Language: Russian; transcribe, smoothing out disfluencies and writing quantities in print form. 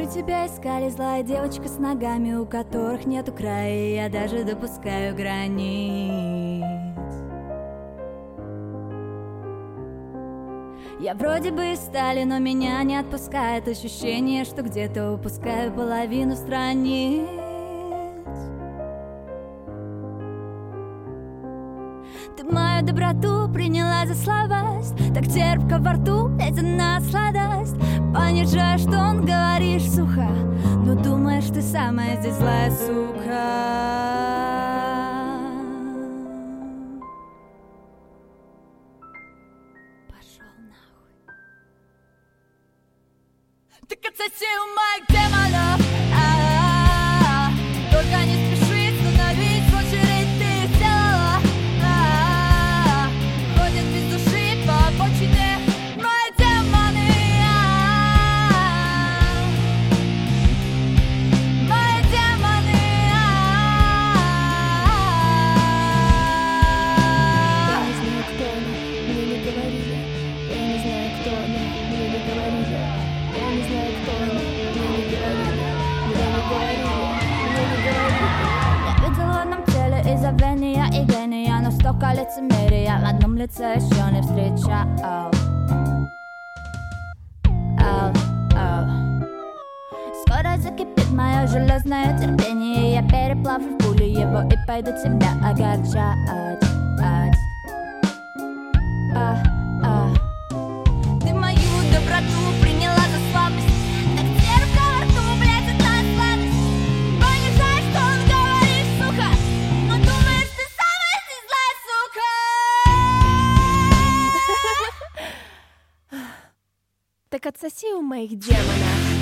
Мы тебя искали, злая девочка с ногами, у которых нету края, и я даже допускаю границ. Я вроде бы из стали, но меня не отпускает ощущение, что где-то упускаю половину страниц. Ты мою доброту приняла за слабость, так терпко во рту, эти на сладость. Понижаешь тон, говоришь сухо, но думаешь, ты самая здесь злая сука. Пошел нахуй. Так отсоси у моих демонов, только не спеши становись в очередь, ты их сделала. Ходят без души по обочине мои демоны, мои демоны. Я не знаю, кто она, мне не говорили. Я не знаю, кто она, мне не говорили. Я не знаю, кто она, мне не говорили. Мне не говорили, мне не говорили. Я видела в одном теле из-за вения и гения, но столько лицемерия в одном лице еще не встречал. Скоро закипит мое железное терпение, я переплавлю в пулю его и пойду тебя огорчать. Ты мою доброту приняла за слабость, так терпко во рту, блядь, это сладость. Понижаешь тон, говоришь сухо, но думаешь, ты самая здесь злая сука. Так отсоси у моих демонов.